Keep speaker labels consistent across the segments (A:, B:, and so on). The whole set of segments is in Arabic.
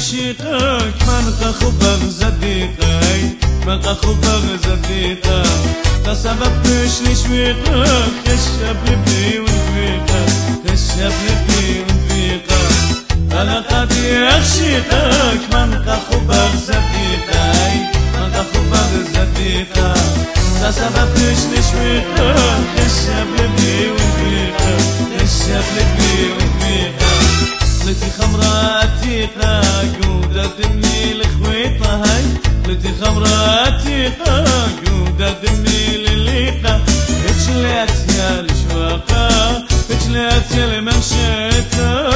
A: عشيقك من تخبر زديقي من تخبر زديقك تسبب تشلش ويقك تشب لبي ونفيقك تشب لبي ونفيقك أنا قد يعشيقك من تخبر زديقي من تخبر زديقك تسبب تشلش ويقك تشب لبي ونفيقك تشب لبي ونفيقك لتي خمرة عتيقة جودة دمي لخويطة هاي لتي خمرة عتيقة جودة دمي لليقة اتشلات يا الشواقة اتشلات يا المنشيطة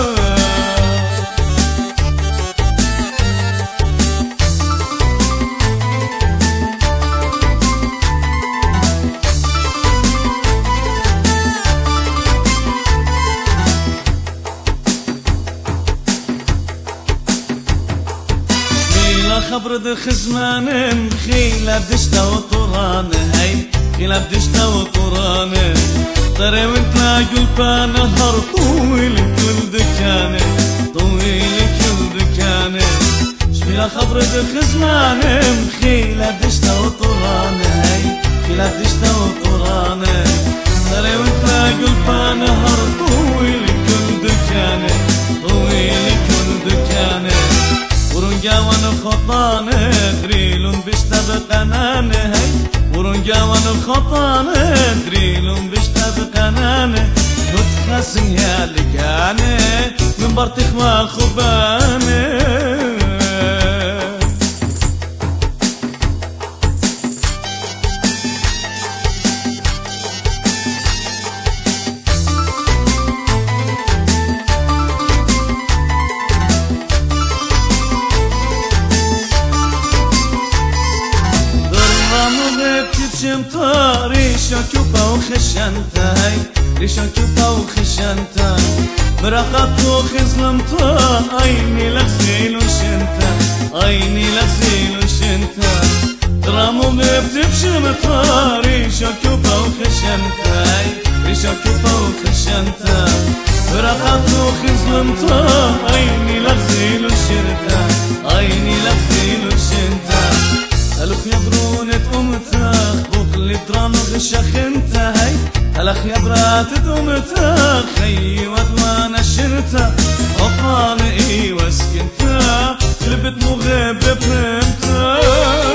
A: خبر دخ زمان خيلة بدشتا وطران هاي خيلة بدشتا وطران طري وانت لاقل نهر طويل كل دكانه طويل كل دكانه شبيلا خبر دخ زمان خيلة بدشتا وطران هاي خيلة بدشتا وطران طري وانت لاقل نهر طويل كل دكانه طويل كل دكانه ورنجا ونخطانه دريلون بيشتبقنانه هاي ورنجا ونخطانه دريلون بيشتبقنانه متخسن يا لقانه من برتخ ما خبانه شمتا ريشا كوبا وخشنتا هاي ريشا كوبا وخشنتا برقت وخزلمتا عيني لغزيل وشنتا عيني لغزيل وشنتا درامو مبتب شمتا ريشا كوبا وخشنتا هاي ريشا كوبا وخشنتا برقت وخزلمتا عيني لغزيل وشنتا عيني لغزيل وشنتا ألف يبرونة أمتاخ بقلي درام غشخ انت هاي ألخ يبرات أمتاخ خي ودوانا شرتا وقال إي واسكنتا لبت مغيب بفهمتا